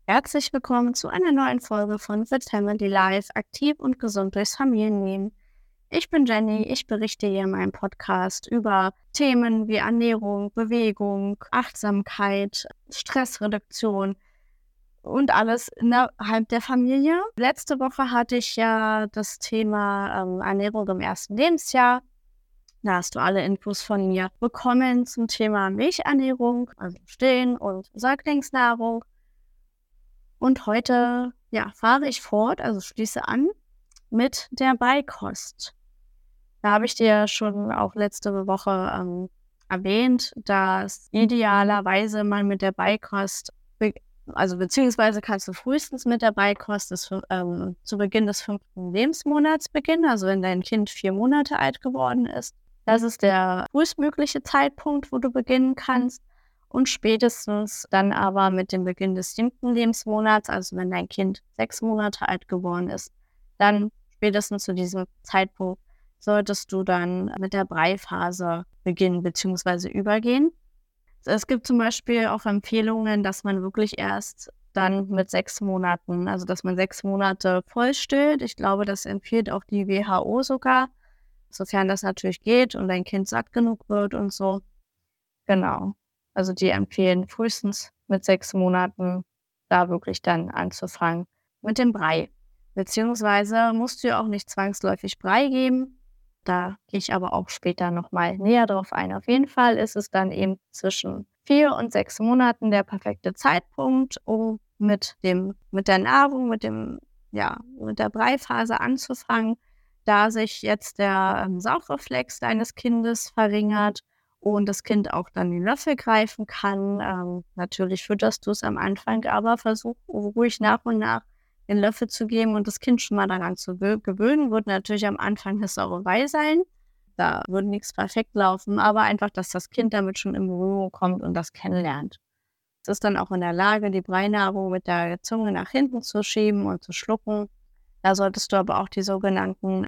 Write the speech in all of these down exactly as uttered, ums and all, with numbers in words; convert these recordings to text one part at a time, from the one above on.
Herzlich willkommen zu einer neuen Folge von The Family Life, aktiv und gesund durchs Familienleben. Ich bin Jenny, ich berichte hier in meinem Podcast über Themen wie Ernährung, Bewegung, Achtsamkeit, Stressreduktion und alles innerhalb der Familie. Letzte Woche hatte ich ja das Thema ähm, Ernährung im ersten Lebensjahr. Da hast du alle Infos von mir bekommen zum Thema Milchernährung, also Stillen und Säuglingsnahrung. Und heute ja, fahre ich fort, also schließe an mit der Beikost. Da habe ich dir schon auch letzte Woche ähm, erwähnt, dass idealerweise man mit der Beikost, be- also beziehungsweise kannst du frühestens mit der Beikost des, ähm, zu Beginn des fünften Lebensmonats beginnen, also wenn dein Kind vier Monate alt geworden ist. Das ist der frühestmögliche Zeitpunkt, wo du beginnen kannst. Und spätestens dann aber mit dem Beginn des siebten Lebensmonats, also wenn dein Kind sechs Monate alt geworden ist, dann spätestens zu diesem Zeitpunkt solltest du dann mit der Breiphase beginnen bzw. übergehen. Es gibt zum Beispiel auch Empfehlungen, dass man wirklich erst dann mit sechs Monaten, also dass man sechs Monate voll stillt. Ich glaube, das empfiehlt auch die W H O sogar, sofern das natürlich geht und dein Kind satt genug wird und so. Genau. Also die empfehlen frühestens mit sechs Monaten da wirklich dann anzufangen mit dem Brei. Beziehungsweise musst du ja auch nicht zwangsläufig Brei geben. Da gehe ich aber auch später nochmal näher drauf ein. Auf jeden Fall ist es dann eben zwischen vier und sechs Monaten der perfekte Zeitpunkt, um mit dem, mit der Nahrung, mit dem, ja, mit der Breiphase anzufangen, da sich jetzt der ähm, Saugreflex deines Kindes verringert und das Kind auch dann den Löffel greifen kann. Ähm, natürlich fütterst du es am Anfang, aber versuch ruhig nach und nach den Löffel zu geben und das Kind schon mal daran zu gewöhnen. Wird natürlich am Anfang eine Sauerei sein. Da würde nichts perfekt laufen, aber einfach, dass das Kind damit schon in Berührung kommt und das kennenlernt. Es ist dann auch in der Lage, die Breinahrung mit der Zunge nach hinten zu schieben und zu schlucken. Da solltest du aber auch die sogenannten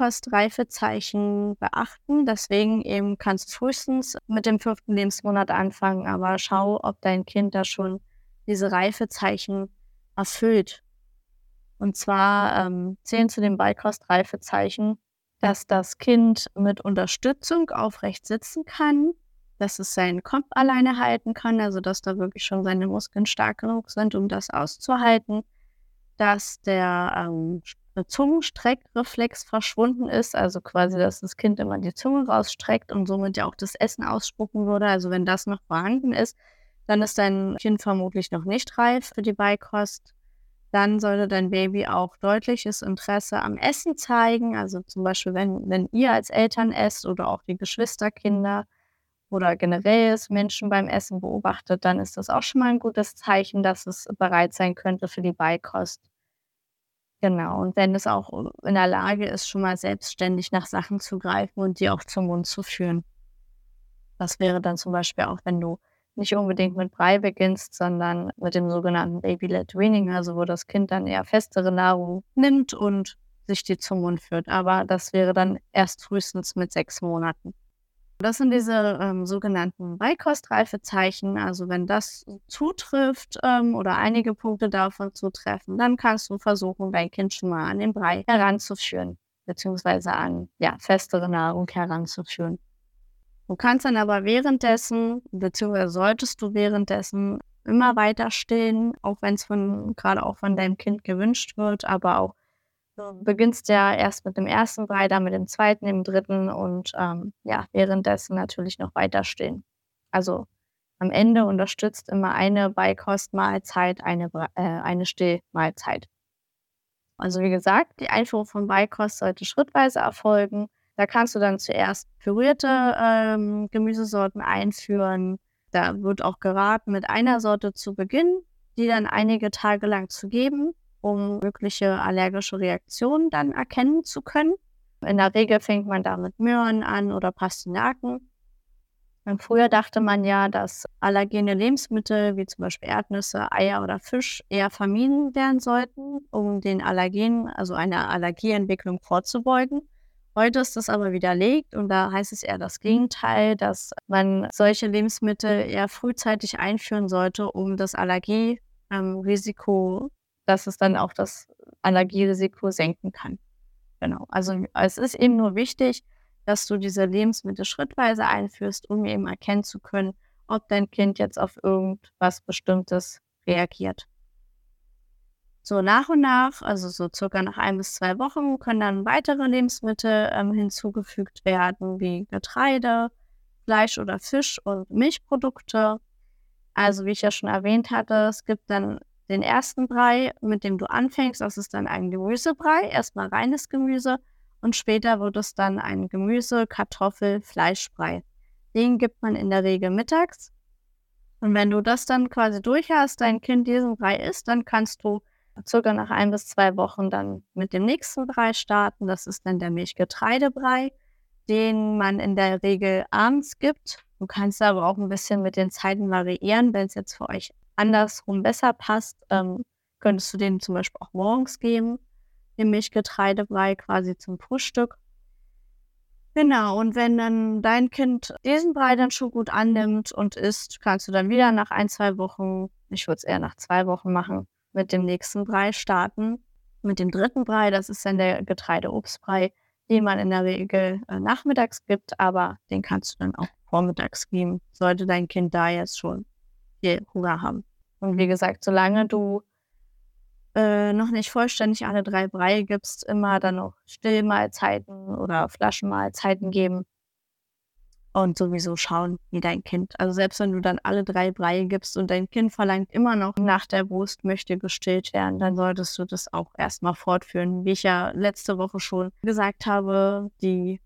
Beikostreifezeichen beachten. Deswegen eben kannst du frühestens mit dem fünften Lebensmonat anfangen, aber schau, ob dein Kind da schon diese Reifezeichen erfüllt. Und zwar ähm, zählen zu den Beikostreifezeichen, dass das Kind mit Unterstützung aufrecht sitzen kann, dass es seinen Kopf alleine halten kann, also dass da wirklich schon seine Muskeln stark genug sind, um das auszuhalten, dass der ähm, Zungenstreckreflex verschwunden ist, also quasi, dass das Kind immer die Zunge rausstreckt und somit ja auch das Essen ausspucken würde. Also wenn das noch vorhanden ist, dann ist dein Kind vermutlich noch nicht reif für die Beikost. Dann sollte dein Baby auch deutliches Interesse am Essen zeigen, also zum Beispiel, wenn, wenn ihr als Eltern esst oder auch die Geschwisterkinder oder generell es Menschen beim Essen beobachtet, dann ist das auch schon mal ein gutes Zeichen, dass es bereit sein könnte für die Beikost. Genau, und wenn es auch in der Lage ist, schon mal selbstständig nach Sachen zu greifen und die auch zum Mund zu führen. Das wäre dann zum Beispiel auch, wenn du nicht unbedingt mit Brei beginnst, sondern mit dem sogenannten Baby-led Weaning, also wo das Kind dann eher festere Nahrung nimmt und sich die zum Mund führt. Aber das wäre dann erst frühestens mit sechs Monaten. Das sind diese ähm, sogenannten Beikostreifezeichen. Also wenn das zutrifft ähm, oder einige Punkte davon zutreffen, dann kannst du versuchen, dein Kind schon mal an den Brei heranzuführen, beziehungsweise an ja, festere Nahrung heranzuführen. Du kannst dann aber währenddessen, beziehungsweise solltest du währenddessen immer weiter stillen, auch wenn es von gerade auch von deinem Kind gewünscht wird, aber auch du beginnst ja erst mit dem ersten Brei, dann mit dem zweiten, dem dritten und ähm, ja, währenddessen natürlich noch weiter stillen. Also am Ende unterstützt immer eine Beikostmahlzeit eine, äh, eine Stillmahlzeit. Also wie gesagt, die Einführung von Beikost sollte schrittweise erfolgen. Da kannst du dann zuerst pürierte ähm, Gemüsesorten einführen. Da wird auch geraten, mit einer Sorte zu beginnen, die dann einige Tage lang zu geben, um mögliche allergische Reaktionen dann erkennen zu können. In der Regel fängt man da mit Möhren an oder Pastinaken. Und früher dachte man ja, dass allergene Lebensmittel wie zum Beispiel Erdnüsse, Eier oder Fisch eher vermieden werden sollten, um den Allergenen, also einer Allergieentwicklung vorzubeugen. Heute ist das aber widerlegt und da heißt es eher das Gegenteil, dass man solche Lebensmittel eher frühzeitig einführen sollte, um das Allergie ähm, Risiko, dass es dann auch das Allergierisiko senken kann. Genau. Also es ist eben nur wichtig, dass du diese Lebensmittel schrittweise einführst, um eben erkennen zu können, ob dein Kind jetzt auf irgendwas Bestimmtes reagiert. So nach und nach, also so circa nach ein bis zwei Wochen, können dann weitere Lebensmittel ähm, hinzugefügt werden, wie Getreide, Fleisch oder Fisch und Milchprodukte. Also wie ich ja schon erwähnt hatte, es gibt dann den ersten Brei, mit dem du anfängst. Das ist dann ein Gemüsebrei, erstmal reines Gemüse und später wird es dann ein Gemüse-, Kartoffel-, Fleischbrei. Den gibt man in der Regel mittags. Und wenn du das dann quasi durch hast, dein Kind diesen Brei isst, dann kannst du circa nach ein bis zwei Wochen dann mit dem nächsten Brei starten. Das ist dann der Milchgetreidebrei, den man in der Regel abends gibt. Du kannst aber auch ein bisschen mit den Zeiten variieren. Wenn es jetzt für euch andersrum besser passt, ähm, könntest du den zum Beispiel auch morgens geben, den Milchgetreidebrei quasi zum Frühstück. Genau, und wenn dann dein Kind diesen Brei dann schon gut annimmt und isst, kannst du dann wieder nach ein, zwei Wochen, ich würde es eher nach zwei Wochen machen, mit dem nächsten Brei starten. Mit dem dritten Brei, das ist dann der Getreideobstbrei, den man in der Regel äh, nachmittags gibt, aber den kannst du dann auch vormittags geben, sollte dein Kind da jetzt schon viel Hunger haben. Und wie gesagt, solange du äh, noch nicht vollständig alle drei Brei gibst, immer dann noch Stillmahlzeiten oder Flaschenmahlzeiten geben und sowieso schauen, wie dein Kind. Also selbst wenn du dann alle drei Brei gibst und dein Kind verlangt immer noch nach der Brust, möchte gestillt werden, dann solltest du das auch erstmal fortführen. Wie ich ja letzte Woche schon gesagt habe, die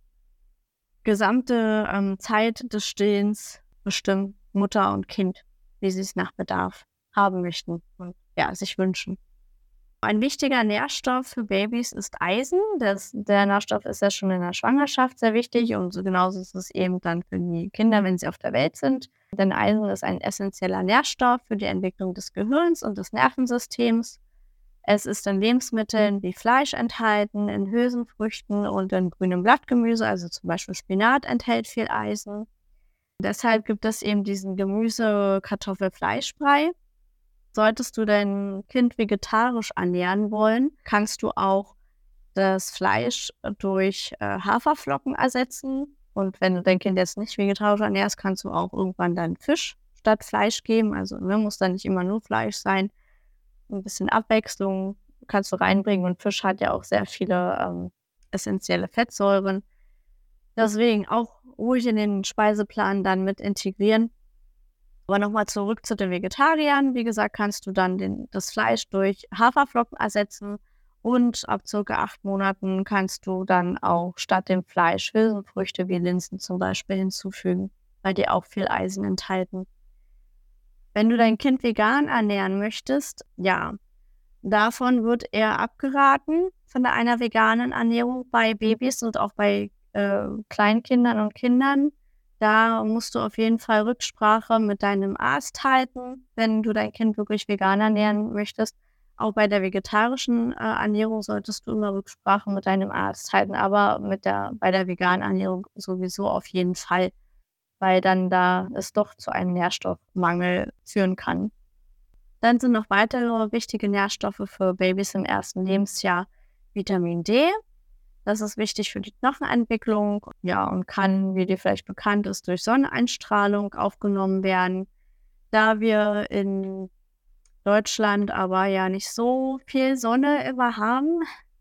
gesamte ähm, Zeit des Stillens bestimmt Mutter und Kind, wie sie es nach Bedarf haben möchten und ja, sich wünschen. Ein wichtiger Nährstoff für Babys ist Eisen. Das, der Nährstoff ist ja schon in der Schwangerschaft sehr wichtig und so genauso ist es eben dann für die Kinder, wenn sie auf der Welt sind. Denn Eisen ist ein essentieller Nährstoff für die Entwicklung des Gehirns und des Nervensystems. Es ist in Lebensmitteln wie Fleisch enthalten, in Hülsenfrüchten und in grünem Blattgemüse, also zum Beispiel Spinat enthält viel Eisen. Deshalb gibt es eben diesen Gemüse-Kartoffel-Fleischbrei. Solltest du dein Kind vegetarisch ernähren wollen, kannst du auch das Fleisch durch äh, Haferflocken ersetzen. Und wenn du dein Kind jetzt nicht vegetarisch ernährst, kannst du auch irgendwann dann Fisch statt Fleisch geben. Also ne, muss dann nicht immer nur Fleisch sein. Ein bisschen Abwechslung kannst du reinbringen. Und Fisch hat ja auch sehr viele ähm, essentielle Fettsäuren. Deswegen auch ruhig in den Speiseplan dann mit integrieren. Aber nochmal zurück zu den Vegetariern. Wie gesagt, kannst du dann den, das Fleisch durch Haferflocken ersetzen und ab circa acht Monaten kannst du dann auch statt dem Fleisch Hülsenfrüchte wie Linsen zum Beispiel hinzufügen, weil die auch viel Eisen enthalten. Wenn du dein Kind vegan ernähren möchtest, ja, davon wird eher abgeraten von einer veganen Ernährung bei Babys und auch bei äh, Kleinkindern und Kindern. Da musst du auf jeden Fall Rücksprache mit deinem Arzt halten, wenn du dein Kind wirklich vegan ernähren möchtest. Auch bei der vegetarischen äh, Ernährung solltest du immer Rücksprache mit deinem Arzt halten, aber mit der, bei der veganen Ernährung sowieso auf jeden Fall, weil dann da es doch zu einem Nährstoffmangel führen kann. Dann sind noch weitere wichtige Nährstoffe für Babys im ersten Lebensjahr Vitamin D. Das ist wichtig für die Knochenentwicklung, ja, und kann, wie dir vielleicht bekannt ist, durch Sonneneinstrahlung aufgenommen werden. Da wir in Deutschland aber ja nicht so viel Sonne immer haben,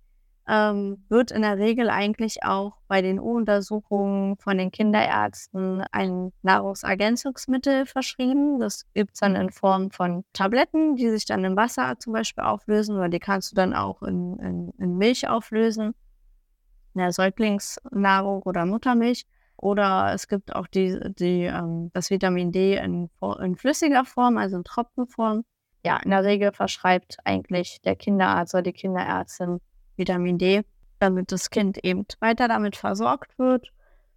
ähm, wird in der Regel eigentlich auch bei den U-Untersuchungen von den Kinderärzten ein Nahrungsergänzungsmittel verschrieben. Das gibt es dann in Form von Tabletten, die sich dann im Wasser zum Beispiel auflösen, oder die kannst du dann auch in, in, in Milch auflösen. In der Säuglingsnahrung oder Muttermilch. Oder es gibt auch die, die, ähm, das Vitamin D in, in flüssiger Form, also in Tropfenform. Ja, in der Regel verschreibt eigentlich der Kinderarzt oder die Kinderärztin Vitamin D, damit das Kind eben weiter damit versorgt wird.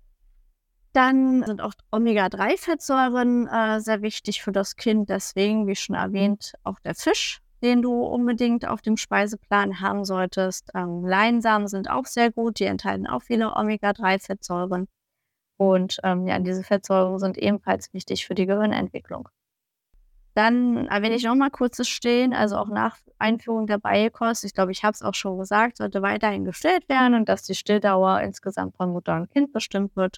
Dann sind auch Omega drei Fettsäuren äh, sehr wichtig für das Kind. Deswegen, wie schon erwähnt, auch der Fisch, den du unbedingt auf dem Speiseplan haben solltest. Ähm, Leinsamen sind auch sehr gut, die enthalten auch viele Omega drei Fettsäuren. Und ähm, ja, diese Fettsäuren sind ebenfalls wichtig für die Gehirnentwicklung. Dann erwähne ich nochmal kurz das Stillen, also auch nach Einführung der Beikost. Ich glaube, ich habe es auch schon gesagt, sollte weiterhin gestillt werden und dass die Stilldauer insgesamt von Mutter und Kind bestimmt wird.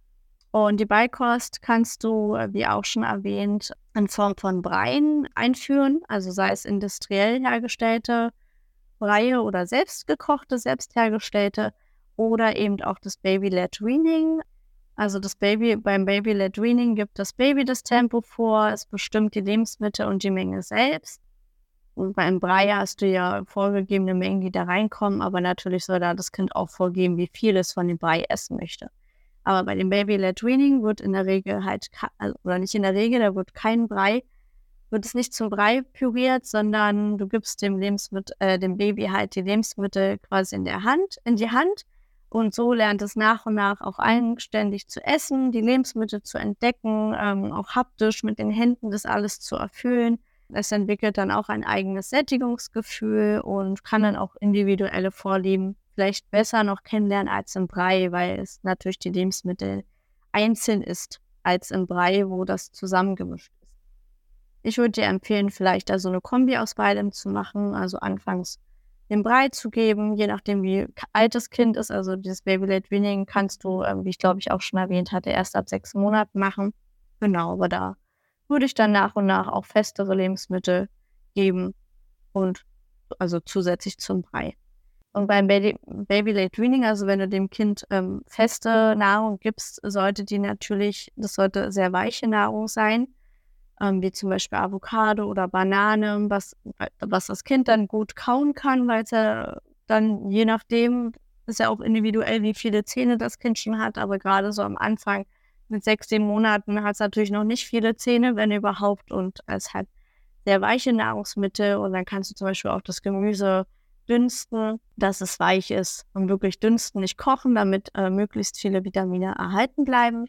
Und die Beikost kannst du, wie auch schon erwähnt, in Form von Breien einführen, also sei es industriell hergestellte Breie oder selbstgekochte, selbst hergestellte oder eben auch das Baby-led Weaning. Also das Baby, beim Baby-led Weaning gibt das Baby das Tempo vor, es bestimmt die Lebensmittel und die Menge selbst. Und beim Brei hast du ja vorgegebene Mengen, die da reinkommen, aber natürlich soll da das Kind auch vorgeben, wie viel es von dem Brei essen möchte. Aber bei dem Baby-led Weaning wird in der Regel halt, also, oder nicht in der Regel, da wird kein Brei, wird es nicht zum Brei püriert, sondern du gibst dem Lebensmittel, äh, dem Baby halt die Lebensmittel quasi in der Hand, in die Hand. Und so lernt es nach und nach auch eigenständig zu essen, die Lebensmittel zu entdecken, ähm, auch haptisch mit den Händen das alles zu erfüllen. Es entwickelt dann auch ein eigenes Sättigungsgefühl und kann dann auch individuelle Vorlieben vielleicht besser noch kennenlernen als im Brei, weil es natürlich die Lebensmittel einzeln ist als im Brei, wo das zusammengemischt ist. Ich würde dir empfehlen, vielleicht da so eine Kombi aus beidem zu machen, also anfangs den Brei zu geben, je nachdem wie alt das Kind ist. Also dieses Baby-led Weaning kannst du, ähm, wie ich glaube ich auch schon erwähnt hatte, erst ab sechs Monaten machen. Genau, aber da würde ich dann nach und nach auch festere Lebensmittel geben und also zusätzlich zum Brei. Und beim Baby, Baby-led Weaning, also wenn du dem Kind ähm, feste Nahrung gibst, sollte die natürlich, das sollte sehr weiche Nahrung sein, ähm, wie zum Beispiel Avocado oder Banane, was, was das Kind dann gut kauen kann, weil es ja dann je nachdem, ist ja auch individuell, wie viele Zähne das Kind schon hat, aber gerade so am Anfang mit sechs, sieben Monaten hat es natürlich noch nicht viele Zähne, wenn überhaupt, und es hat sehr weiche Nahrungsmittel und dann kannst du zum Beispiel auch das Gemüse dünsten, dass es weich ist, und wirklich dünsten, nicht kochen, damit äh, möglichst viele Vitamine erhalten bleiben.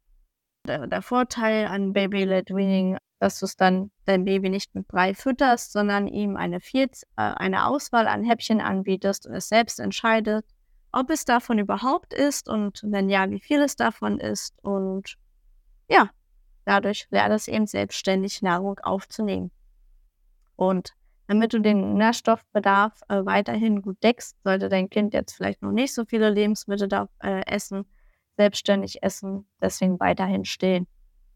Der, der Vorteil an Baby-led Weaning, dass du es dann dein Baby nicht mit Brei fütterst, sondern ihm eine, Viel- äh, eine Auswahl an Häppchen anbietest und es selbst entscheidet, ob es davon überhaupt isst und wenn ja, wie viel es davon isst, und ja, dadurch lernt es eben selbstständig Nahrung aufzunehmen. Und damit du den Nährstoffbedarf äh, weiterhin gut deckst, sollte dein Kind jetzt vielleicht noch nicht so viele Lebensmittel da, äh, essen, selbstständig essen, deswegen weiterhin stillen.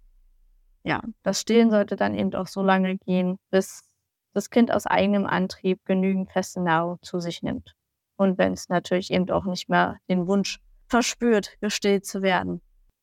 Ja, das Stillen sollte dann eben auch so lange gehen, bis das Kind aus eigenem Antrieb genügend feste Nahrung zu sich nimmt. Und wenn es natürlich eben auch nicht mehr den Wunsch verspürt, gestillt zu werden.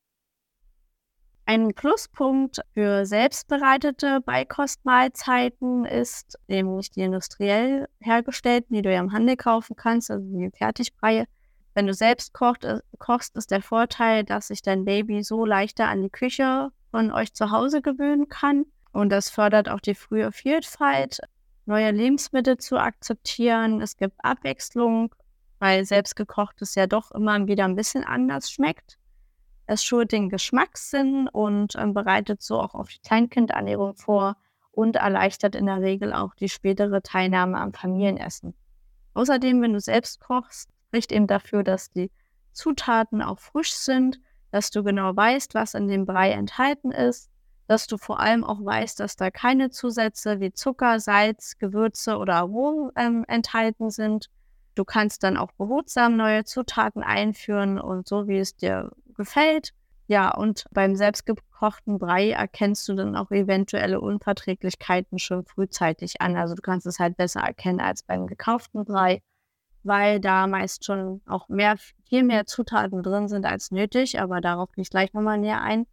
Ein Pluspunkt für selbstbereitete Beikostmahlzeiten ist nämlich die industriell hergestellten, die du ja im Handel kaufen kannst, also die Fertigbreie. Wenn du selbst kocht, äh, kochst, ist der Vorteil, dass sich dein Baby so leichter an die Küche von euch zu Hause gewöhnen kann. Und das fördert auch die frühe Vielfalt, neue Lebensmittel zu akzeptieren. Es gibt Abwechslung, weil selbstgekochtes ja doch immer wieder ein bisschen anders schmeckt. Es schult den Geschmackssinn und ähm, bereitet so auch auf die Kleinkindernährung vor und erleichtert in der Regel auch die spätere Teilnahme am Familienessen. Außerdem, wenn du selbst kochst, spricht eben dafür, dass die Zutaten auch frisch sind, dass du genau weißt, was in dem Brei enthalten ist, dass du vor allem auch weißt, dass da keine Zusätze wie Zucker, Salz, Gewürze oder Aromen ähm, enthalten sind. Du kannst dann auch behutsam neue Zutaten einführen und so, wie es dir gefällt. Ja, und beim selbstgekochten Brei erkennst du dann auch eventuelle Unverträglichkeiten schon frühzeitig an. Also du kannst es halt besser erkennen als beim gekauften Brei, weil da meist schon auch mehr, viel mehr Zutaten drin sind als nötig, aber darauf gehe ich gleich nochmal näher ein.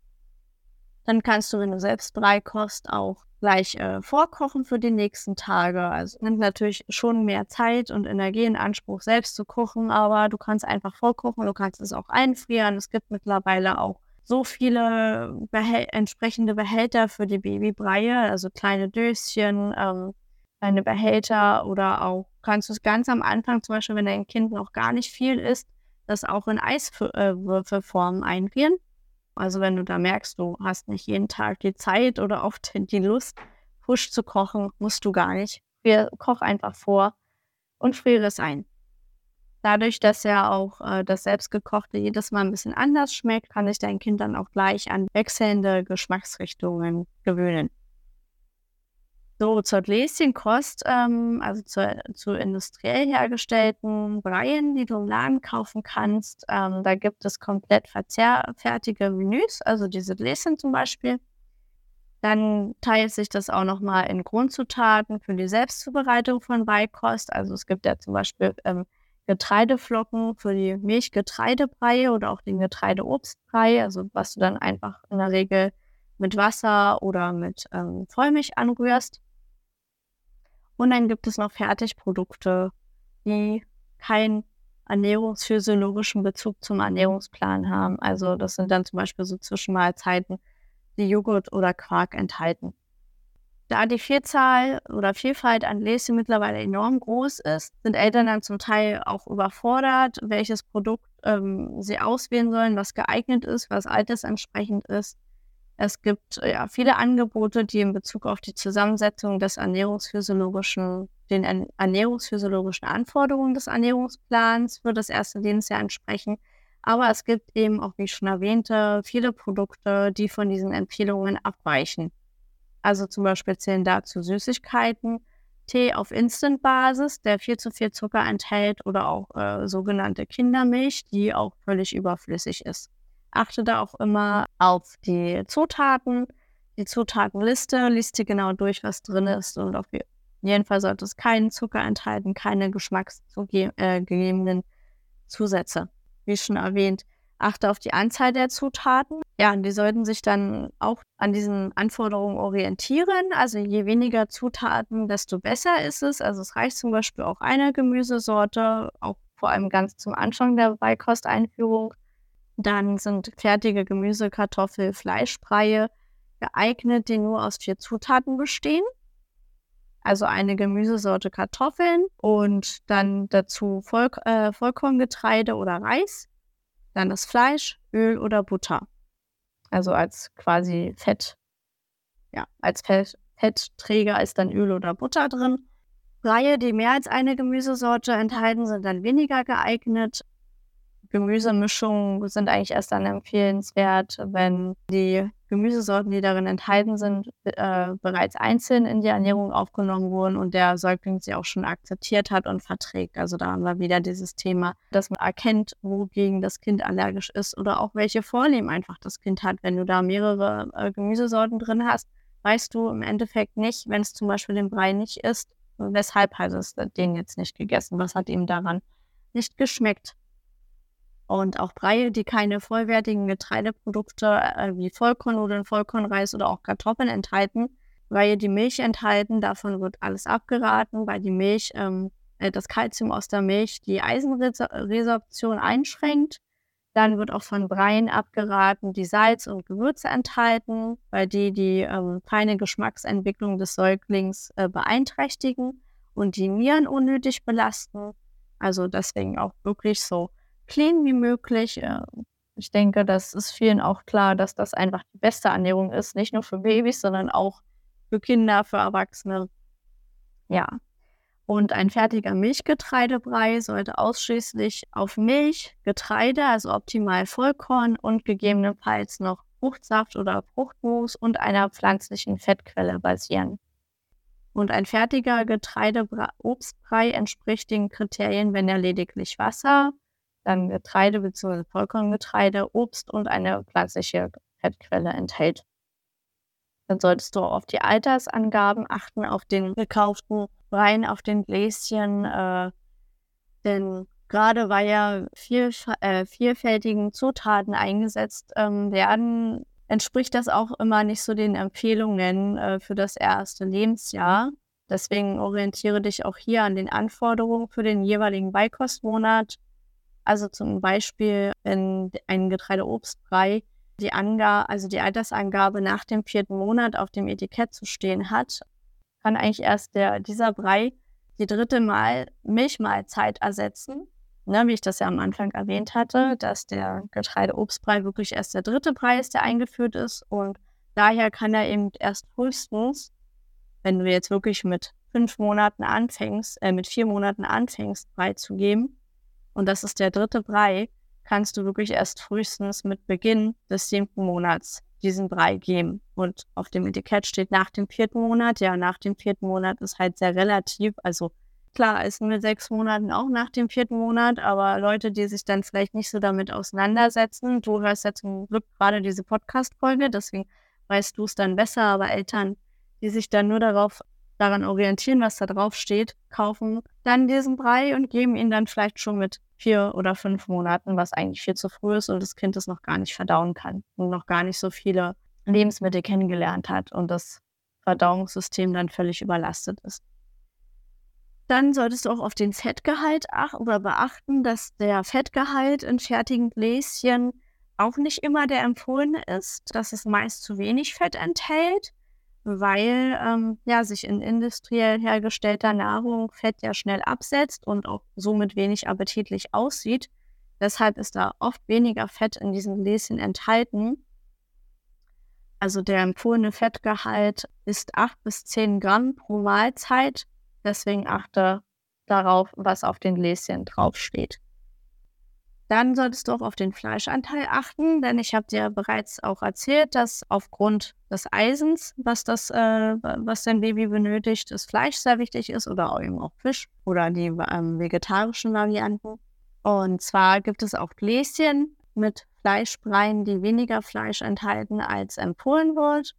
Dann kannst du, wenn du selbst Brei kochst, auch gleich äh, vorkochen für die nächsten Tage. Also nimmt natürlich schon mehr Zeit und Energie in Anspruch, selbst zu kochen, aber du kannst einfach vorkochen, du kannst es auch einfrieren. Es gibt mittlerweile auch so viele Behäl- entsprechende Behälter für die Babybreie, also kleine Döschen, ähm, kleine Behälter, oder auch kannst du es ganz am Anfang, zum Beispiel, wenn dein Kind noch gar nicht viel isst, das auch in Eiswürfelform einfrieren. Also wenn du da merkst, du hast nicht jeden Tag die Zeit oder auch die Lust, frisch zu kochen, musst du gar nicht. Wir koch einfach vor und friere es ein. Dadurch, dass ja auch äh, das Selbstgekochte jedes Mal ein bisschen anders schmeckt, kann sich dein Kind dann auch gleich an wechselnde Geschmacksrichtungen gewöhnen. So, zur Gläschenkost, ähm, also zur, zu industriell hergestellten Breien, die du im Laden kaufen kannst. Ähm, da gibt es komplett verzehrfertige Menüs, also diese Gläschen zum Beispiel. Dann teilt sich das auch nochmal in Grundzutaten für die Selbstzubereitung von Beikost. Also es gibt ja zum Beispiel ähm, Getreideflocken für die Milchgetreidebreie oder auch den Getreideobstbrei, also was du dann einfach in der Regel mit Wasser oder mit ähm, Vollmilch anrührst. Und dann gibt es noch Fertigprodukte, die keinen ernährungsphysiologischen Bezug zum Ernährungsplan haben. Also das sind dann zum Beispiel so Zwischenmahlzeiten, die Joghurt oder Quark enthalten. Da die Vielzahl oder Vielfalt an Gläschen mittlerweile enorm groß ist, sind Eltern dann zum Teil auch überfordert, welches Produkt ähm, sie auswählen sollen, was geeignet ist, was altersentsprechend ist. Es gibt ja viele Angebote, die in Bezug auf die Zusammensetzung des ernährungsphysiologischen, den ern- ernährungsphysiologischen Anforderungen des Ernährungsplans für das erste Lebensjahr entsprechen. Aber es gibt eben auch, wie ich schon erwähnte, viele Produkte, die von diesen Empfehlungen abweichen. Also zum Beispiel zählen dazu Süßigkeiten, Tee auf Instant-Basis, der viel zu viel Zucker enthält, oder auch äh, sogenannte Kindermilch, die auch völlig überflüssig ist. Achte da auch immer auf die Zutaten, die Zutatenliste, liest dir genau durch, was drin ist, und auf jeden Fall sollte es keinen Zucker enthalten, keine geschmacksgegebenen äh, Zusätze. Wie schon erwähnt, achte auf die Anzahl der Zutaten. Ja, und die sollten sich dann auch an diesen Anforderungen orientieren. Also je weniger Zutaten, desto besser ist es. Also es reicht zum Beispiel auch eine Gemüsesorte, auch vor allem ganz zum Anfang der Beikosteinführung. Dann sind fertige Gemüse-, Kartoffel-, Fleischbreie geeignet, die nur aus vier Zutaten bestehen. Also eine Gemüsesorte Kartoffeln und dann dazu Voll, äh, Vollkorngetreide oder Reis. Dann das Fleisch, Öl oder Butter. Also als quasi Fett, ja, als Fett, Fettträger ist dann Öl oder Butter drin. Breie, die mehr als eine Gemüsesorte enthalten, sind dann weniger geeignet. Gemüsemischungen sind eigentlich erst dann empfehlenswert, wenn die Gemüsesorten, die darin enthalten sind, äh, bereits einzeln in die Ernährung aufgenommen wurden und der Säugling sie auch schon akzeptiert hat und verträgt. Also da haben wir wieder dieses Thema, dass man erkennt, wogegen das Kind allergisch ist oder auch welche Vorlieben einfach das Kind hat. Wenn du da mehrere äh, Gemüsesorten drin hast, weißt du im Endeffekt nicht, wenn es zum Beispiel den Brei nicht isst, weshalb hat es den jetzt nicht gegessen, was hat ihm daran nicht geschmeckt. Und auch Breie, die keine vollwertigen Getreideprodukte äh, wie Vollkornnudeln, Vollkornreis oder auch Kartoffeln enthalten, Breie, die Milch enthalten, davon wird alles abgeraten, weil die Milch, ähm, äh, das Kalzium aus der Milch die Eisenresorption einschränkt. Dann wird auch von Breien abgeraten, die Salz und Gewürze enthalten, weil die die ähm, feine Geschmacksentwicklung des Säuglings äh, beeinträchtigen und die Nieren unnötig belasten. Also deswegen auch wirklich so clean wie möglich. Ich denke, das ist vielen auch klar, dass das einfach die beste Ernährung ist, nicht nur für Babys, sondern auch für Kinder, für Erwachsene. Ja. Und ein fertiger Milchgetreidebrei sollte ausschließlich auf Milch, Getreide, also optimal Vollkorn und gegebenenfalls noch Fruchtsaft oder Fruchtmus und einer pflanzlichen Fettquelle basieren. Und ein fertiger Getreideobstbrei entspricht den Kriterien, wenn er lediglich Wasser, dann Getreide bzw. Vollkorngetreide, Obst und eine pflanzliche Fettquelle enthält. Dann solltest du auf die Altersangaben achten, auf den gekauften Breien, auf den Gläschen, äh, denn gerade weil ja viel, äh, vielfältigen Zutaten eingesetzt ähm, werden, entspricht das auch immer nicht so den Empfehlungen äh, für das erste Lebensjahr. Deswegen orientiere dich auch hier an den Anforderungen für den jeweiligen Beikostmonat. Also zum Beispiel in einen Getreideobstbrei die Angabe, also die Altersangabe nach dem vierten Monat auf dem Etikett zu stehen hat, kann eigentlich erst der, dieser Brei die dritte Mal Milchmahlzeit ersetzen. Ne, wie ich das ja am Anfang erwähnt hatte, dass der Getreideobstbrei wirklich erst der dritte Brei ist, der eingeführt ist. Und daher kann er eben erst frühestens, wenn du jetzt wirklich mit fünf Monaten anfängst, äh, mit vier Monaten anfängst, Brei zu geben, und das ist der dritte Brei, kannst du wirklich erst frühestens mit Beginn des siebten Monats diesen Brei geben. Und auf dem Etikett steht nach dem vierten Monat. Ja, nach dem vierten Monat ist halt sehr relativ. Also klar, ist mit sechs Monaten auch nach dem vierten Monat, aber Leute, die sich dann vielleicht nicht so damit auseinandersetzen, du hörst ja zum Glück gerade diese Podcast-Folge, deswegen weißt du es dann besser, aber Eltern, die sich dann nur darauf daran orientieren, was da drauf steht, kaufen dann diesen Brei und geben ihn dann vielleicht schon mit vier oder fünf Monaten, was eigentlich viel zu früh ist und das Kind es noch gar nicht verdauen kann und noch gar nicht so viele Lebensmittel kennengelernt hat und das Verdauungssystem dann völlig überlastet ist. Dann solltest du auch auf den Fettgehalt achten oder beachten, dass der Fettgehalt in fertigen Gläschen auch nicht immer der empfohlene ist, dass es meist zu wenig Fett enthält, weil ähm, ja, sich in industriell hergestellter Nahrung Fett ja schnell absetzt und auch somit wenig appetitlich aussieht. Deshalb ist da oft weniger Fett in diesen Gläschen enthalten. Also der empfohlene Fettgehalt ist acht bis zehn Gramm pro Mahlzeit. Deswegen achte darauf, was auf den Gläschen draufsteht. Dann solltest du auch auf den Fleischanteil achten, denn ich habe dir bereits auch erzählt, dass aufgrund des Eisens, was, das, äh, was dein Baby benötigt, das Fleisch sehr wichtig ist oder auch eben auch Fisch oder die ähm, vegetarischen Varianten. Und zwar gibt es auch Gläschen mit Fleischbreien, die weniger Fleisch enthalten, als empfohlen wird.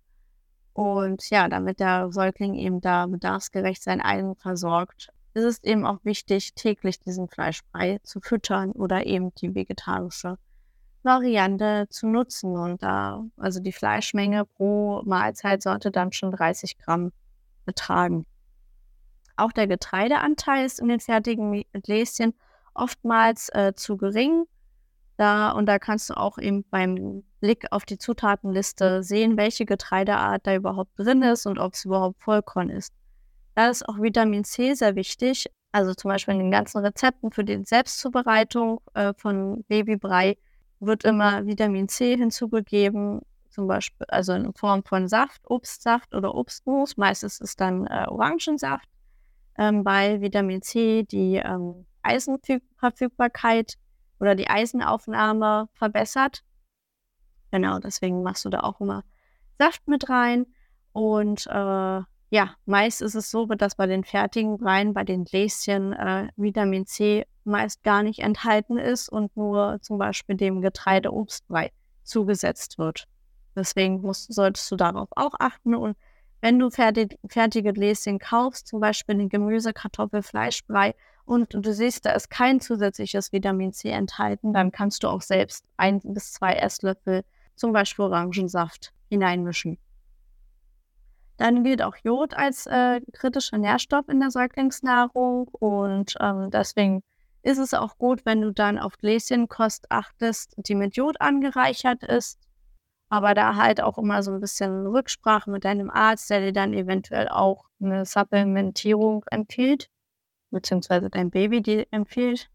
Und ja, damit der Säugling eben da bedarfsgerecht sein Eisen versorgt, ist es eben auch wichtig, täglich diesen Fleischbrei zu füttern oder eben die vegetarische Variante zu nutzen. Und da, also die Fleischmenge pro Mahlzeit sollte dann schon dreißig Gramm betragen. Auch der Getreideanteil ist in den fertigen Gläschen oftmals äh, zu gering. Da, und da kannst du auch eben beim Blick auf die Zutatenliste sehen, welche Getreideart da überhaupt drin ist und ob es überhaupt Vollkorn ist. Da ist auch Vitamin C sehr wichtig. Also zum Beispiel in den ganzen Rezepten für die Selbstzubereitung äh, von Babybrei wird immer Vitamin C hinzugegeben, zum Beispiel also in Form von Saft, Obstsaft oder Obstmus. Meistens ist dann äh, Orangensaft, ähm, weil Vitamin C die ähm, Eisenverfügbarkeit oder die Eisenaufnahme verbessert. Genau, deswegen machst du da auch immer Saft mit rein. Und äh, ja, meist ist es so, dass bei den fertigen Breien, bei den Gläschen äh, Vitamin C meist gar nicht enthalten ist und nur zum Beispiel dem Getreide-Obstbrei zugesetzt wird. Deswegen musst, solltest du darauf auch achten. Und wenn du fertig, fertige Gläschen kaufst, zum Beispiel den Gemüse-, Kartoffel-, Fleischbrei, und du siehst, da ist kein zusätzliches Vitamin C enthalten, dann kannst du auch selbst ein bis zwei Esslöffel zum Beispiel Orangensaft hineinmischen. Dann gilt auch Jod als äh, kritischer Nährstoff in der Säuglingsnahrung und ähm, deswegen ist es auch gut, wenn du dann auf Gläschenkost achtest, die mit Jod angereichert ist, aber da halt auch immer so ein bisschen Rücksprache mit deinem Arzt, der dir dann eventuell auch eine Supplementierung empfiehlt, beziehungsweise dein Baby die empfiehlt.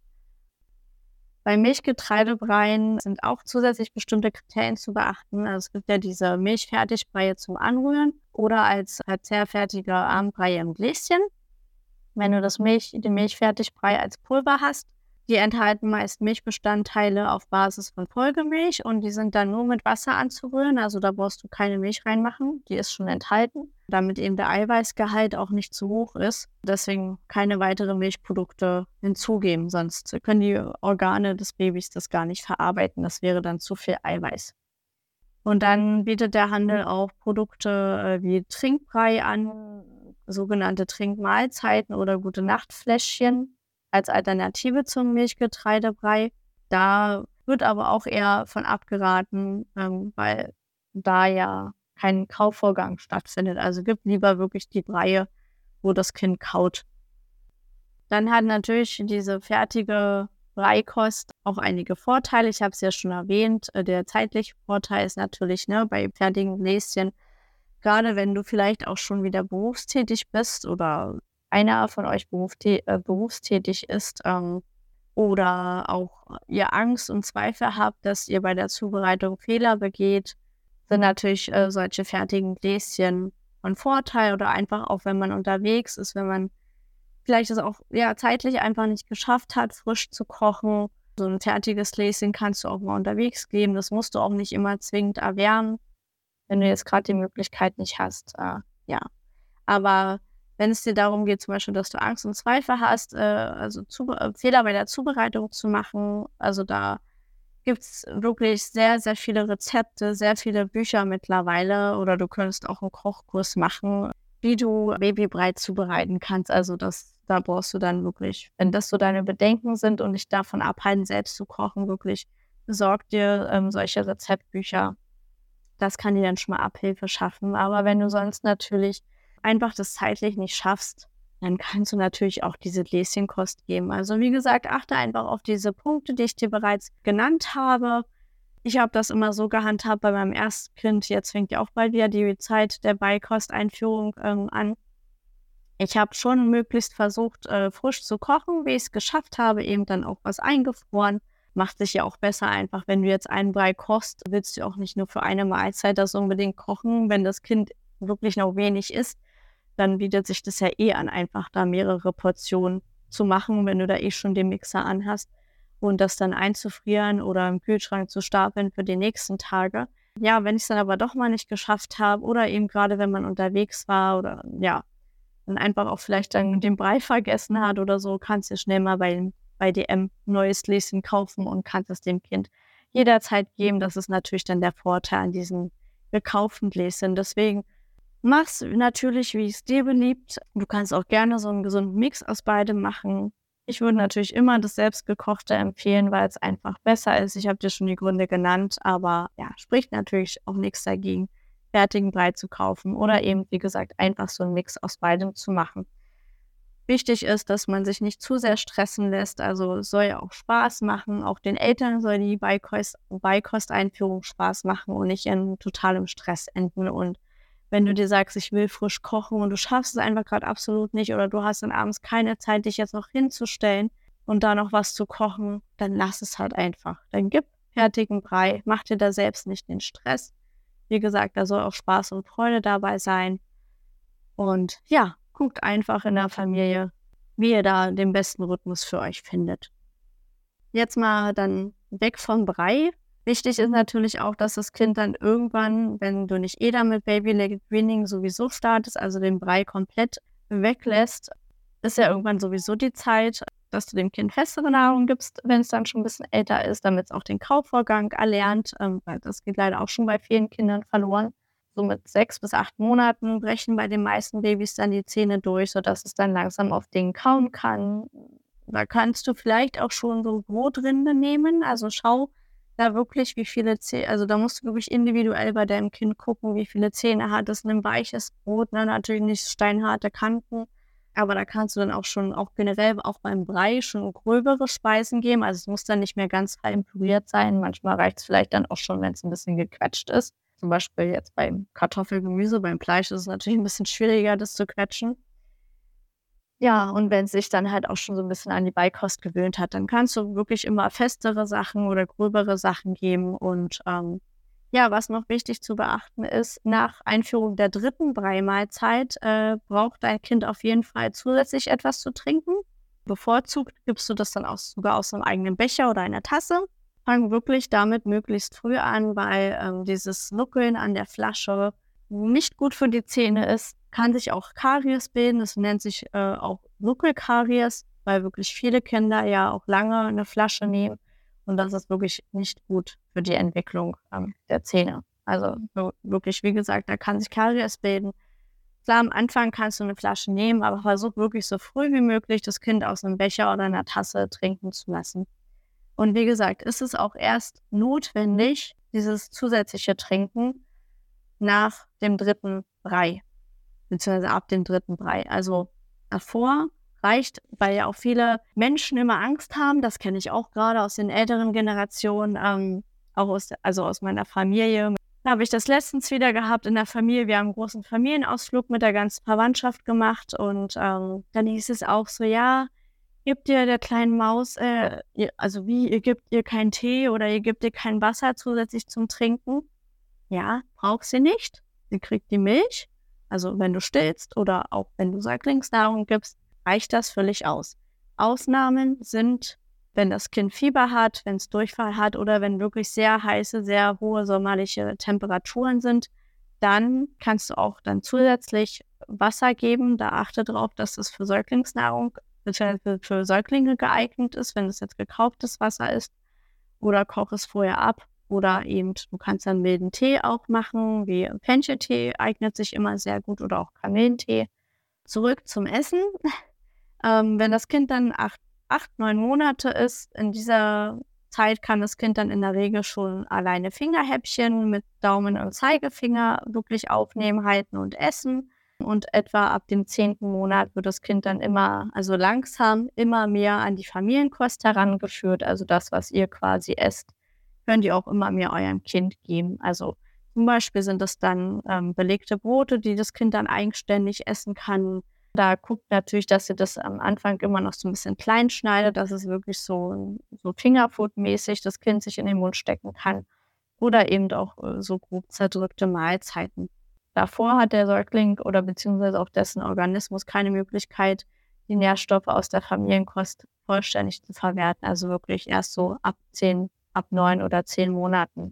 Bei Milchgetreidebreien sind auch zusätzlich bestimmte Kriterien zu beachten. Also es gibt ja diese Milchfertigbreie zum Anrühren oder als verzehrfertige Abendbrei im Gläschen. Wenn du das Milch, den Milchfertigbrei als Pulver hast, die enthalten meist Milchbestandteile auf Basis von Vollmilch und die sind dann nur mit Wasser anzurühren. Also da brauchst du keine Milch reinmachen, die ist schon enthalten, damit eben der Eiweißgehalt auch nicht zu hoch ist. Deswegen keine weiteren Milchprodukte hinzugeben, sonst können die Organe des Babys das gar nicht verarbeiten. Das wäre dann zu viel Eiweiß. Und dann bietet der Handel auch Produkte äh, wie Trinkbrei an, sogenannte Trinkmahlzeiten oder gute Nachtfläschchen als Alternative zum Milchgetreidebrei. Da wird aber auch eher von abgeraten, ähm, weil da ja kein Kaufvorgang stattfindet. Also gib lieber wirklich die Breie, wo das Kind kaut. Dann hat natürlich diese fertige Breikost auch einige Vorteile. Ich habe es ja schon erwähnt. Der zeitliche Vorteil ist natürlich ne, bei fertigen Gläschen, gerade wenn du vielleicht auch schon wieder berufstätig bist oder einer von euch beruftä- äh, berufstätig ist ähm, oder auch ihr Angst und Zweifel habt, dass ihr bei der Zubereitung Fehler begeht, sind natürlich äh, solche fertigen Gläschen von Vorteil oder einfach auch, wenn man unterwegs ist, wenn man vielleicht es auch ja, zeitlich einfach nicht geschafft hat, frisch zu kochen So ein fertiges Gläschen kannst du auch mal unterwegs geben. Das musst du auch nicht immer zwingend erwärmen, wenn du jetzt gerade die Möglichkeit nicht hast. Äh, ja, aber wenn es dir darum geht, zum Beispiel, dass du Angst und Zweifel hast, äh, also zu, äh, Fehler bei der Zubereitung zu machen, also da gibt es wirklich sehr, sehr viele Rezepte, sehr viele Bücher mittlerweile, oder du könntest auch einen Kochkurs machen, wie du Babybrei zubereiten kannst. Also das, da brauchst du dann wirklich, wenn das so deine Bedenken sind und dich davon abhalten, selbst zu kochen, wirklich besorg dir ähm, solche Rezeptbücher. Das kann dir dann schon mal Abhilfe schaffen. Aber wenn du sonst natürlich einfach das zeitlich nicht schaffst, dann kannst du natürlich auch diese Gläschenkost geben. Also wie gesagt, achte einfach auf diese Punkte, die ich dir bereits genannt habe. Ich habe das immer so gehandhabt bei meinem ersten Kind. Jetzt fängt ja auch bald wieder die Zeit der Beikosteinführung ähm, an. Ich habe schon möglichst versucht, äh, frisch zu kochen, wie ich es geschafft habe, eben dann auch was eingefroren. Macht sich ja auch besser einfach, wenn du jetzt einen Brei kochst, willst du auch nicht nur für eine Mahlzeit das unbedingt kochen. Wenn das Kind wirklich noch wenig isst, dann bietet sich das ja eh an, einfach da mehrere Portionen zu machen, wenn du da eh schon den Mixer anhast, und das dann einzufrieren oder im Kühlschrank zu stapeln für die nächsten Tage. Ja, wenn ich es dann aber doch mal nicht geschafft habe oder eben gerade wenn man unterwegs war oder ja, dann einfach auch vielleicht dann den Brei vergessen hat oder so, kannst du schnell mal bei, bei D M ein neues Gläschen kaufen und kannst es dem Kind jederzeit geben. Das ist natürlich dann der Vorteil an diesen gekauften Gläschen. Deswegen mach's natürlich, wie es dir beliebt. Du kannst auch gerne so einen gesunden Mix aus beidem machen. Ich würde natürlich immer das Selbstgekochte empfehlen, weil es einfach besser ist. Ich habe dir schon die Gründe genannt, aber ja, spricht natürlich auch nichts dagegen, fertigen Brei zu kaufen oder eben, wie gesagt, einfach so einen Mix aus beidem zu machen. Wichtig ist, dass man sich nicht zu sehr stressen lässt. Also es soll ja auch Spaß machen. Auch den Eltern soll die Beikost, Beikosteinführung Spaß machen und nicht in totalem Stress enden. Und wenn du dir sagst, ich will frisch kochen und du schaffst es einfach gerade absolut nicht oder du hast dann abends keine Zeit, dich jetzt noch hinzustellen und da noch was zu kochen, dann lass es halt einfach. Dann gib fertigen Brei, mach dir da selbst nicht den Stress. Wie gesagt, da soll auch Spaß und Freude dabei sein. Und ja, guckt einfach in der Familie, wie ihr da den besten Rhythmus für euch findet. Jetzt mal dann weg vom Brei. Wichtig ist natürlich auch, dass das Kind dann irgendwann, wenn du nicht eh damit Baby-led Weaning sowieso startest, also den Brei komplett weglässt, ist ja irgendwann sowieso die Zeit, dass du dem Kind festere Nahrung gibst, wenn es dann schon ein bisschen älter ist, damit es auch den Kaufvorgang erlernt, ähm, weil das geht leider auch schon bei vielen Kindern verloren. So mit sechs bis acht Monaten brechen bei den meisten Babys dann die Zähne durch, sodass es dann langsam auf Dingen kauen kann. Da kannst du vielleicht auch schon so Brotrinde nehmen, also schau da wirklich, wie viele Zähne, also da musst du wirklich individuell bei deinem Kind gucken, wie viele Zähne hat es, ein weiches Brot, ne? Natürlich nicht steinharte Kanten, aber da kannst du dann auch schon, auch generell auch beim Brei schon gröbere Speisen geben, also es muss dann nicht mehr ganz fein püriert sein, manchmal reicht es vielleicht dann auch schon, wenn es ein bisschen gequetscht ist, zum Beispiel jetzt beim Kartoffelgemüse, beim Fleisch ist es natürlich ein bisschen schwieriger, das zu quetschen. Ja, und wenn es sich dann halt auch schon so ein bisschen an die Beikost gewöhnt hat, dann kannst du wirklich immer festere Sachen oder gröbere Sachen geben. Und ähm, ja, was noch wichtig zu beachten ist, nach Einführung der dritten Breimahlzeit äh, braucht dein Kind auf jeden Fall zusätzlich etwas zu trinken. Bevorzugt gibst du das dann auch sogar aus einem eigenen Becher oder einer Tasse. Fang wirklich damit möglichst früh an, weil ähm, dieses Nuckeln an der Flasche nicht gut für die Zähne ist. Kann sich auch Karies bilden, das nennt sich äh, auch Nuckelkaries, weil wirklich viele Kinder ja auch lange eine Flasche nehmen und das ist wirklich nicht gut für die Entwicklung ähm, der Zähne. Also wirklich, wie gesagt, da kann sich Karies bilden. Klar, am Anfang kannst du eine Flasche nehmen, aber versuch wirklich so früh wie möglich das Kind aus einem Becher oder einer Tasse trinken zu lassen. Und wie gesagt, ist es auch erst notwendig, dieses zusätzliche Trinken nach dem dritten Brei, beziehungsweise ab dem dritten Brei. Also davor reicht, weil ja auch viele Menschen immer Angst haben, das kenne ich auch gerade aus den älteren Generationen, ähm, auch aus, also aus meiner Familie. Da habe ich das letztens wieder gehabt in der Familie. Wir haben einen großen Familienausflug mit der ganzen Verwandtschaft gemacht und ähm, dann hieß es auch so, ja, gebt ihr der kleinen Maus, äh, ihr, also wie, ihr gebt ihr keinen Tee oder ihr gebt ihr kein Wasser zusätzlich zum Trinken? Ja, braucht sie nicht. Sie kriegt die Milch. Also wenn du stillst oder auch wenn du Säuglingsnahrung gibst, reicht das völlig aus. Ausnahmen sind wenn das Kind Fieber hat, wenn es Durchfall hat oder wenn wirklich sehr heiße, sehr hohe sommerliche Temperaturen sind, dann kannst du auch dann zusätzlich Wasser geben. Da achte darauf, dass das für Säuglingsnahrung, beziehungsweise für Säuglinge geeignet ist, wenn es jetzt gekauftes Wasser ist. Oder koch es vorher ab. Oder eben, du kannst dann milden Tee auch machen, wie Fencheltee eignet sich immer sehr gut oder auch Kamillentee. Zurück zum Essen. Ähm, wenn das Kind dann acht, acht, neun Monate ist, in dieser Zeit kann das Kind dann in der Regel schon alleine Fingerhäppchen mit Daumen und Zeigefinger wirklich aufnehmen, halten und essen. Und etwa ab dem zehnten Monat wird das Kind dann immer, also langsam, immer mehr an die Familienkost herangeführt. Also das, was ihr quasi esst, könnt ihr auch immer mehr eurem Kind geben. Also zum Beispiel sind das dann ähm, belegte Brote, die das Kind dann eigenständig essen kann. Da guckt natürlich, dass ihr das am Anfang immer noch so ein bisschen klein schneidet, dass es wirklich so, so Fingerfood-mäßig das Kind sich in den Mund stecken kann. Oder eben auch äh, so grob zerdrückte Mahlzeiten. Davor hat der Säugling oder beziehungsweise auch dessen Organismus keine Möglichkeit, die Nährstoffe aus der Familienkost vollständig zu verwerten. Also wirklich erst so ab zehn, ab neun oder zehn Monaten.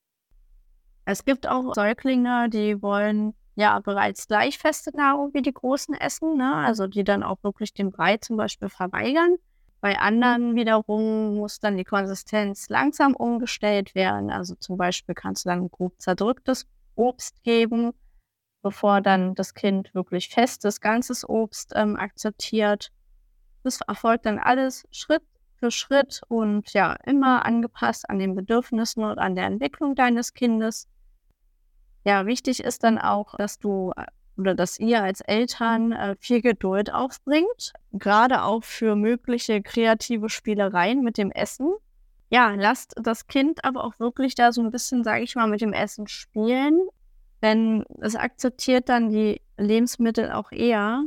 Es gibt auch Säuglinge, die wollen ja bereits gleich feste Nahrung wie die Großen essen, ne? Also die dann auch wirklich den Brei zum Beispiel verweigern. Bei anderen wiederum muss dann die Konsistenz langsam umgestellt werden. Also zum Beispiel kannst du dann grob zerdrücktes Obst geben, bevor dann das Kind wirklich festes, ganzes Obst ähm, akzeptiert. Das erfolgt dann alles Schritt für Schritt und ja, immer angepasst an den Bedürfnissen und an der Entwicklung deines Kindes. Ja, wichtig ist dann auch, dass du oder dass ihr als Eltern äh, viel Geduld aufbringt, gerade auch für mögliche kreative Spielereien mit dem Essen. Ja, lasst das Kind aber auch wirklich da so ein bisschen, sage ich mal, mit dem Essen spielen, denn es akzeptiert dann die Lebensmittel auch eher.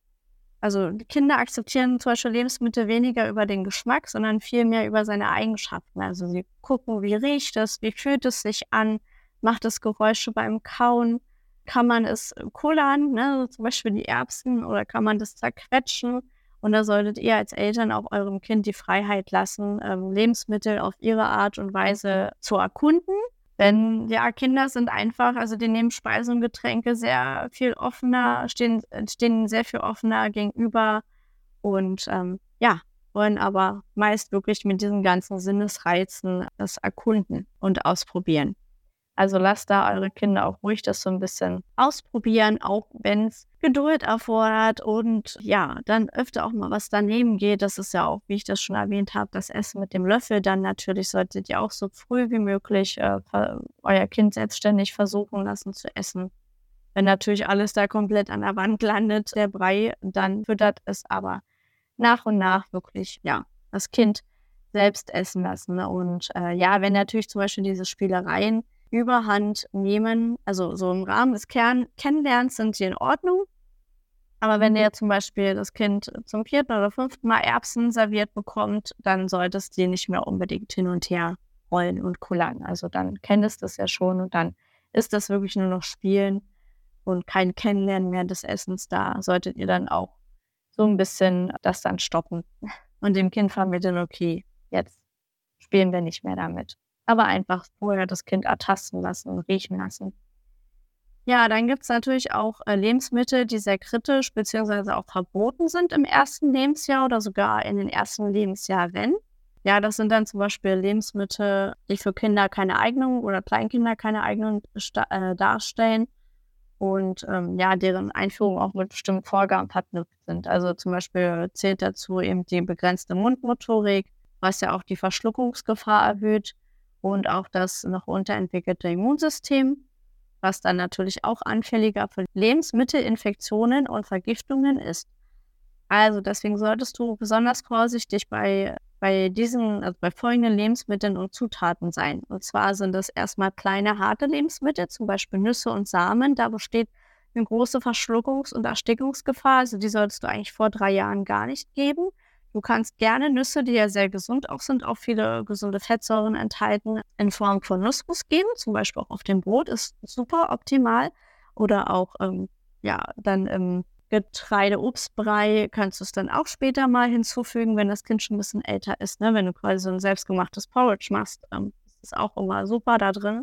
Also die Kinder akzeptieren zum Beispiel Lebensmittel weniger über den Geschmack, sondern vielmehr über seine Eigenschaften. Also sie gucken, wie riecht es, wie fühlt es sich an, macht es Geräusche beim Kauen, kann man es kullern, ne, zum Beispiel die Erbsen, oder kann man das zerquetschen? Und da solltet ihr als Eltern auch eurem Kind die Freiheit lassen, ähm, Lebensmittel auf ihre Art und Weise zu erkunden. Denn ja, Kinder sind einfach, also die nehmen Speisen und Getränke sehr viel offener, stehen, stehen sehr viel offener gegenüber und ähm, ja, wollen aber meist wirklich mit diesen ganzen Sinnesreizen das erkunden und ausprobieren. Also lasst da eure Kinder auch ruhig das so ein bisschen ausprobieren, auch wenn es Geduld erfordert und ja, dann öfter auch mal was daneben geht. Das ist ja auch, wie ich das schon erwähnt habe, das Essen mit dem Löffel. Dann natürlich solltet ihr auch so früh wie möglich äh, euer Kind selbstständig versuchen lassen zu essen. Wenn natürlich alles da komplett an der Wand landet, der Brei, dann füttert es aber nach und nach wirklich, ja, das Kind selbst essen lassen. Und äh, ja, wenn natürlich zum Beispiel diese Spielereien Überhand nehmen, also so im Rahmen des Kern- Kennenlernens sind sie in Ordnung. Aber wenn ihr zum Beispiel das Kind zum vierten oder fünften Mal Erbsen serviert bekommt, dann solltest du nicht mehr unbedingt hin und her rollen und kullern. Also dann kennt es das ja schon und dann ist das wirklich nur noch Spielen und kein Kennenlernen mehr des Essens. Da solltet ihr dann auch so ein bisschen das dann stoppen und dem Kind vermitteln, okay, jetzt spielen wir nicht mehr damit. Aber einfach vorher das Kind ertasten lassen und riechen lassen. Ja, dann gibt es natürlich auch äh, Lebensmittel, die sehr kritisch bzw. auch verboten sind im ersten Lebensjahr oder sogar in den ersten Lebensjahren. Ja, das sind dann zum Beispiel Lebensmittel, die für Kinder keine Eignung oder Kleinkinder keine Eignung äh, darstellen und ähm, ja, deren Einführung auch mit bestimmten Vorgaben verknüpft sind. Also zum Beispiel zählt dazu eben die begrenzte Mundmotorik, was ja auch die Verschluckungsgefahr erhöht. Und auch das noch unterentwickelte Immunsystem, was dann natürlich auch anfälliger für Lebensmittelinfektionen und Vergiftungen ist. Also deswegen solltest du besonders vorsichtig bei, bei diesen, also bei folgenden Lebensmitteln und Zutaten sein. Und zwar sind das erstmal kleine, harte Lebensmittel, zum Beispiel Nüsse und Samen. Da besteht eine große Verschluckungs- und Erstickungsgefahr. Also die solltest du eigentlich vor drei Jahren gar nicht geben. Du kannst gerne Nüsse, die ja sehr gesund auch sind, auch viele gesunde Fettsäuren enthalten, in Form von Nussmus geben, zum Beispiel auch auf dem Brot, ist super optimal. Oder auch, ähm, ja, dann im Getreide-Obstbrei kannst du es dann auch später mal hinzufügen, wenn das Kind schon ein bisschen älter ist, ne? Wenn du quasi so ein selbstgemachtes Porridge machst, ähm, ist auch immer super da drin.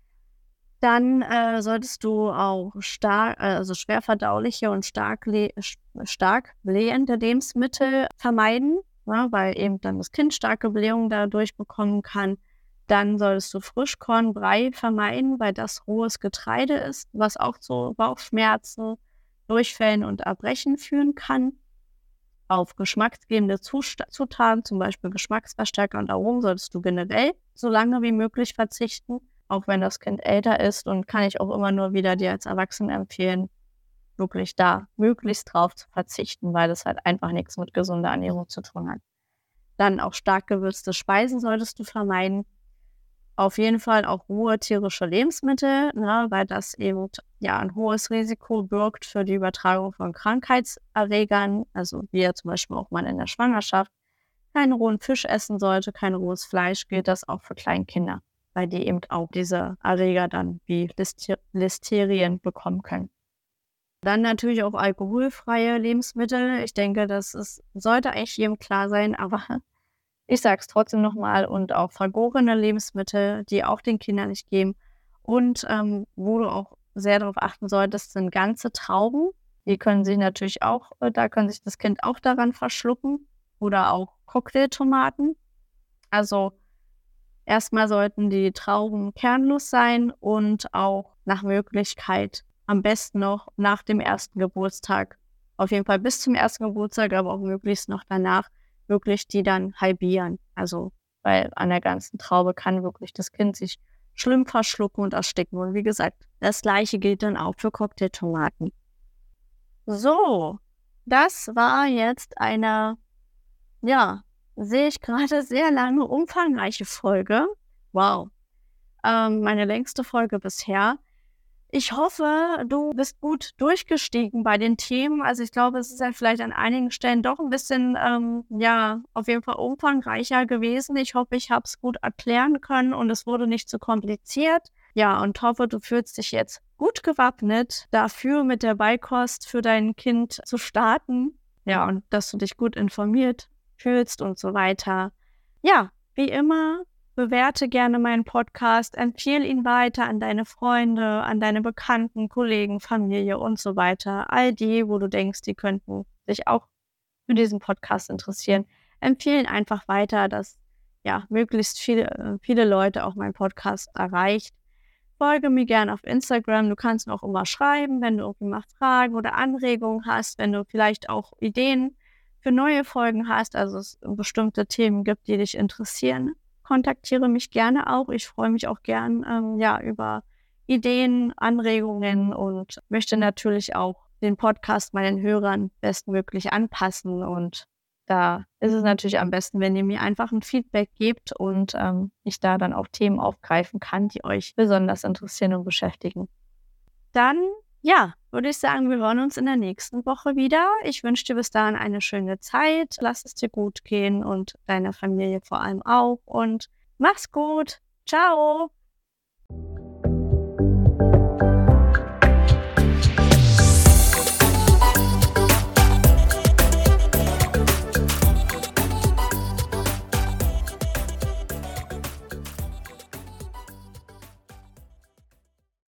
Dann äh, solltest du auch stark, also schwer verdauliche und stark, le stark blähende Lebensmittel vermeiden, ne, weil eben dann das Kind starke Blähung dadurch bekommen kann. Dann solltest du Frischkornbrei vermeiden, weil das rohes Getreide ist, was auch zu Bauchschmerzen, Durchfällen und Erbrechen führen kann. Auf geschmacksgebende Zutaten, zum Beispiel Geschmacksverstärker und Aromen, solltest du generell so lange wie möglich verzichten, auch wenn das Kind älter ist, und kann ich auch immer nur wieder dir als Erwachsene empfehlen, wirklich da möglichst drauf zu verzichten, weil das halt einfach nichts mit gesunder Ernährung zu tun hat. Dann auch stark gewürzte Speisen solltest du vermeiden. Auf jeden Fall auch rohe tierische Lebensmittel, ne, weil das eben ja ein hohes Risiko birgt für die Übertragung von Krankheitserregern, also wie ja zum Beispiel auch man in der Schwangerschaft keinen rohen Fisch essen sollte, kein rohes Fleisch, gilt das auch für Kleinkinder, weil die eben auch diese Erreger dann wie Lister- Listerien bekommen können. Dann natürlich auch alkoholfreie Lebensmittel. Ich denke, das ist, sollte eigentlich jedem klar sein, aber ich sage es trotzdem nochmal, und auch vergorene Lebensmittel, die auch den Kindern nicht geben. Und ähm, wo du auch sehr darauf achten solltest, sind ganze Trauben. Die können sich natürlich auch, äh, da kann sich das Kind auch daran verschlucken. Oder auch Cocktailtomaten. Also erstmal sollten die Trauben kernlos sein und auch nach Möglichkeit am besten noch nach dem ersten Geburtstag. Auf jeden Fall bis zum ersten Geburtstag, aber auch möglichst noch danach wirklich die dann halbieren. Also, weil an der ganzen Traube kann wirklich das Kind sich schlimm verschlucken und ersticken. Und wie gesagt, das Gleiche gilt dann auch für Cocktailtomaten. So, das war jetzt eine, ja, sehe ich gerade, sehr lange, umfangreiche Folge. Wow. Ähm, meine längste Folge bisher. Ich hoffe, du bist gut durchgestiegen bei den Themen. Also ich glaube, es ist ja vielleicht an einigen Stellen doch ein bisschen, ähm, ja, auf jeden Fall umfangreicher gewesen. Ich hoffe, ich habe es gut erklären können und es wurde nicht zu kompliziert. Ja, und hoffe, du fühlst dich jetzt gut gewappnet dafür, mit der Beikost für dein Kind zu starten. Ja, und dass du dich gut informiert fühlst und so weiter. Ja, wie immer, bewerte gerne meinen Podcast, empfehle ihn weiter an deine Freunde, an deine Bekannten, Kollegen, Familie und so weiter. All die, wo du denkst, die könnten sich auch für diesen Podcast interessieren. Empfehle ihn einfach weiter, dass ja möglichst viele, viele Leute auch meinen Podcast erreicht. Folge mir gerne auf Instagram. Du kannst mir auch immer schreiben, wenn du irgendwie mal Fragen oder Anregungen hast, wenn du vielleicht auch Ideen für neue Folgen hast, also es bestimmte Themen gibt, die dich interessieren. Kontaktiere mich gerne auch. Ich freue mich auch gern ähm, ja, über Ideen, Anregungen und möchte natürlich auch den Podcast meinen Hörern bestmöglich anpassen. Und da ist es natürlich am besten, wenn ihr mir einfach ein Feedback gebt und ähm, ich da dann auch Themen aufgreifen kann, die euch besonders interessieren und beschäftigen. Dann, ja, würde ich sagen, wir hören uns in der nächsten Woche wieder. Ich wünsche dir bis dahin eine schöne Zeit. Lass es dir gut gehen und deiner Familie vor allem auch. Und mach's gut. Ciao.